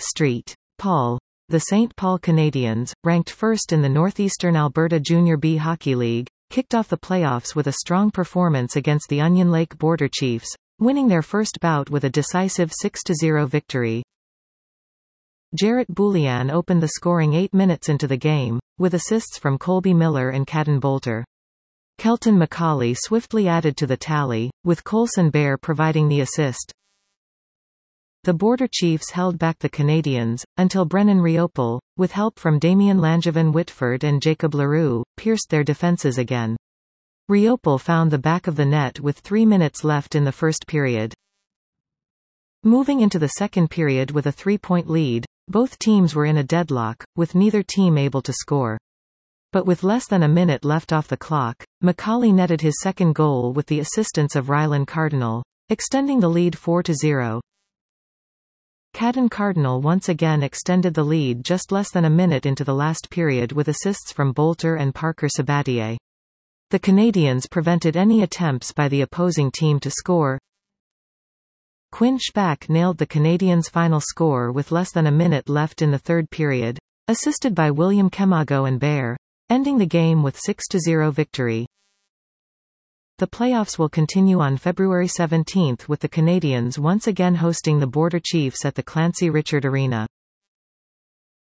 St. Paul. The St. Paul Canadians, ranked first in the Northeastern Alberta Junior B Hockey League, kicked off the playoffs with a strong performance against the Onion Lake Border Chiefs, winning their first bout with a decisive 6-0 victory. Jarrett Boulian opened the scoring 8 minutes into the game, with assists from Colby Miller and Caden Bolter. Kelton McCauley swiftly added to the tally, with Colson Bear providing the assist. The Border Chiefs held back the Canadians, until Brennan Riopel, with help from Damien Langevin Whitford and Jacob Leroux, pierced their defences again. Riopel found the back of the net with 3 minutes left in the first period. Moving into the second period with a 3-point lead, both teams were in a deadlock, with neither team able to score. But with less than a minute left off the clock, McCauley netted his second goal with the assistance of Rylan Cardinal, extending the lead 4-0. Caden Cardinal once again extended the lead just less than a minute into the last period with assists from Bolter and Parker Sabatier. The Canadians prevented any attempts by the opposing team to score. Quinn Spack nailed the Canadians' final score with less than a minute left in the third period, assisted by William Kemago and Bear, ending the game with 6-0 victory. The playoffs will continue on February 17 with the Canadians once again hosting the Border Chiefs at the Clancy Richard Arena.